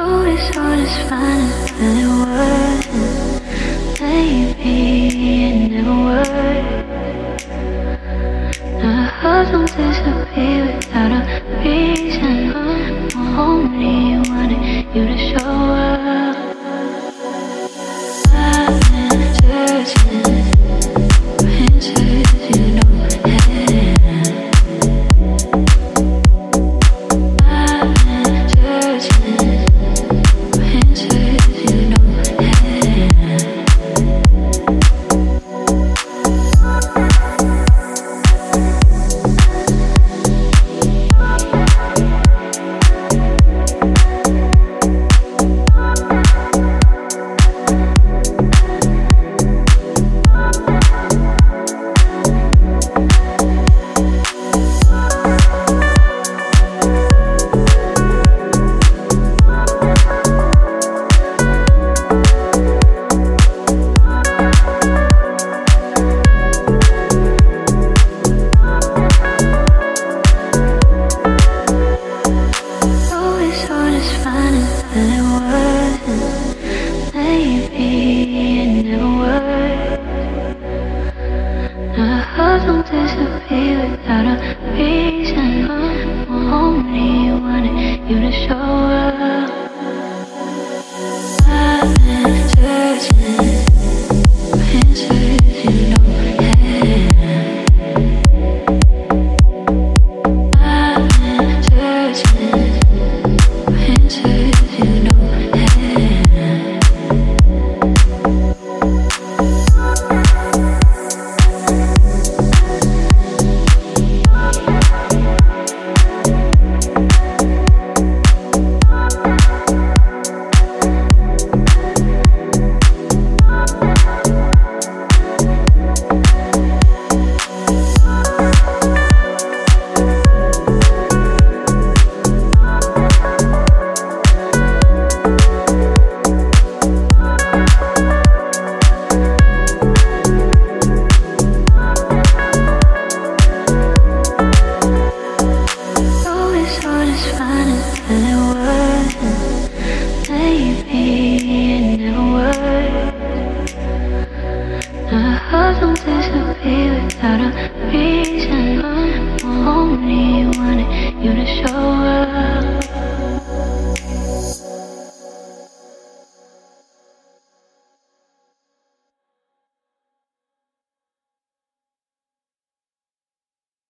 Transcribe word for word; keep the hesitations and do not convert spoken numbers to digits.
Always thought it's fine until it wasn't. Maybe it never would. Now hearts don't disappear without a reason. I only wanted you to show up. I've been searching for answers you don't have. I've been searching for answers you don't have. Don't disappear without a reason. I only wanted you to show up. I've been